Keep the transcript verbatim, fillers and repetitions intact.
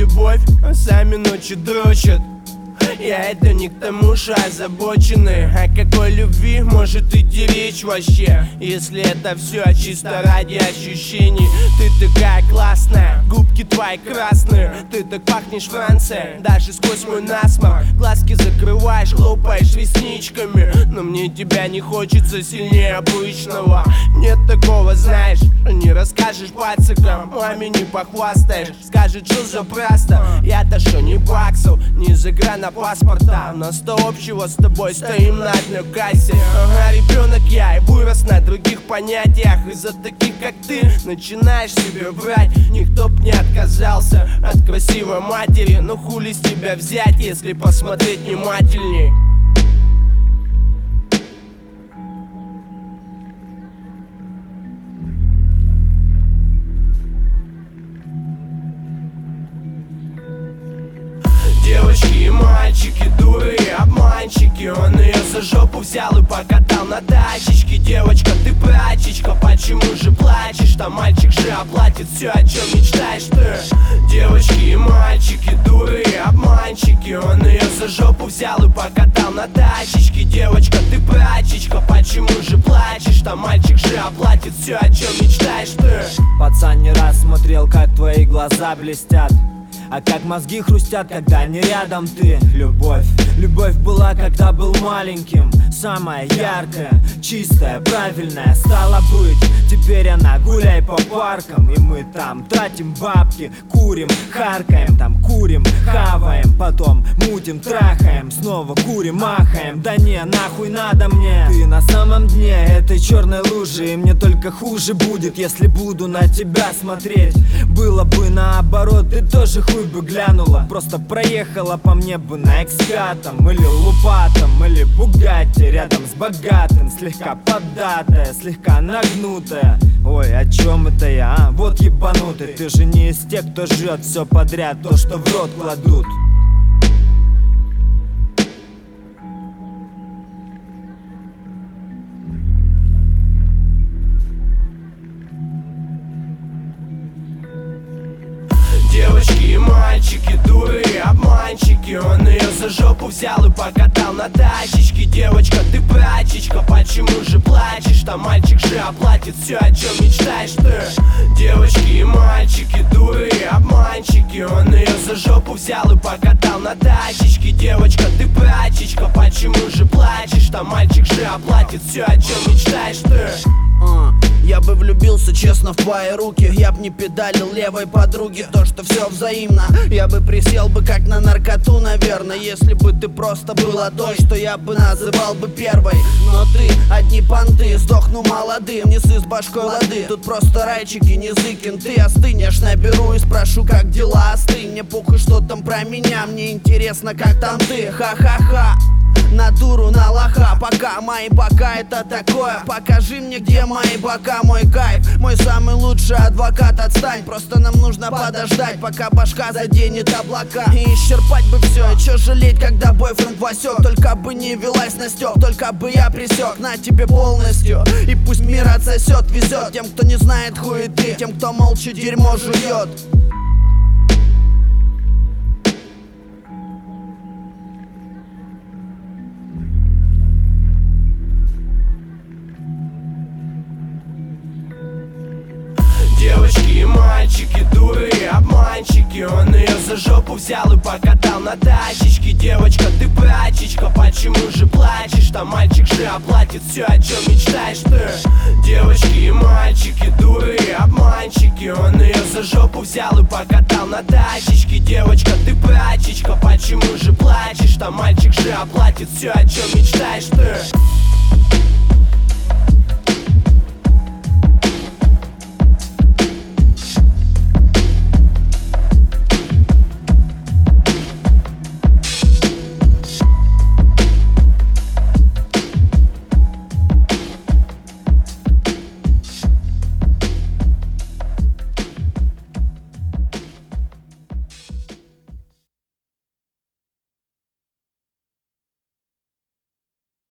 любовь, а сами ночи дрочат. Я это не к тому, что озабочены. О какой любви может идти речь вообще, если это все чисто ради ощущений? Ты такая классная, губки твои красные, ты так пахнешь Францией, даже сквозь мой насморк. Глазки закрываешь, хлопаешь ресничками, но мне тебя не хочется сильнее обычного. Нет такого, знаешь, не расскажешь пацикам, маме не похвастаешь, скажет, что за просто. Я-то что не баксов, не загранопаспорта. У нас-то общего с тобой, стоим на одной кассе. Ага, ребенок я и вырос на других понятиях. Из-за таких, как ты, начинаешь себе врать. Никто б не отказался от красивой матери, но хули с тебя взять, если посмотреть внимательней? Девочки и мальчики, дуры и обманщики. Он ее за жопу взял и покатал на тачечке. Девочка, ты прачечка, почему же плачешь? Там мальчик же оплатит все, о чем мечтаешь ты. Девочки и мальчики, дуры и обманщики. Он ее за жопу взял и покатал на тачечке. Девочка, ты прачечка, почему же плачешь? Там мальчик же оплатит все, о чем мечтаешь ты. Пацан не раз смотрел, как твои глаза блестят, а как мозги хрустят, когда не рядом ты. Любовь, любовь была, когда был маленьким. Самая яркая, чистая, правильная стала быть. Теперь она гуляй по паркам, и мы там тратим бабки, курим, харкаем, там курим, хаваем, потом мутим, трахаем, снова курим, махаем. Да не, нахуй надо мне. Ты на самом дне этой черной лужи, и мне только хуже будет, если буду на тебя смотреть. Было бы наоборот, ты тоже хуй бы глянула, просто проехала по мне бы на экскатом, или лупатом, или бугатти рядом с богатым, слегка поддатая, слегка нагнутая. Ой, о чем это я, а? Вот ебанутый. Ты же не из тех, кто жрет все подряд, то, что в рот кладут. Девочки и мальчики, дуры и обманщики. Он ее за жопу взял и покатал на тачечке. Девочка, ты прачечка, почему же плачешь? Там мальчик же оплатит все, о чем мечтаешь ты. Девочки и мальчики, дуры и обманщики. Он ее за жопу взял и покатал на тачечке. Девочка, ты прачечка, почему же плачешь? Там мальчик же оплатит все, о чем мечтаешь ты. Uh, я бы влюбился честно в твои руки. Я б не педалил левой подруге, то что все взаимно. Я бы присел бы как на наркоту, наверное, если бы ты просто была той, что я бы называл бы первой. Но ты одни понты, сдохну молодым, несы с башкой лады. Тут просто райчики, не зыкин, ты остынешь. Наберу и спрошу, как дела, остынь. Мне похуй, что там про меня, мне интересно, как там ты. Ха-ха-ха. На дуру, на лоха, пока мои бока это такое. Покажи мне, где мои бока, мой кайф. Мой самый лучший адвокат, отстань. Просто нам нужно подождать, пока башка заденет облака. И исчерпать бы все, и чё жалеть, когда бойфренд Васек. Только бы не велась на стёб, только бы я присек на тебе полностью. И пусть мир отсосет, везет тем, кто не знает хуеты, тем, кто молча дерьмо жует. Девочки и мальчики, дуры и обманщики. Он ее за жопу взял и покатал на тачечке. Девочка, ты прачечка, почему же плачешь? Там мальчик же оплатит все, о чем мечтаешь ты. Девочки и мальчики, дуры и обманщики. Он ее за жопу взял и покатал на тачечке. Девочка, ты прачечка, почему же плачешь? Там мальчик же оплатит все, о чем мечтаешь ты.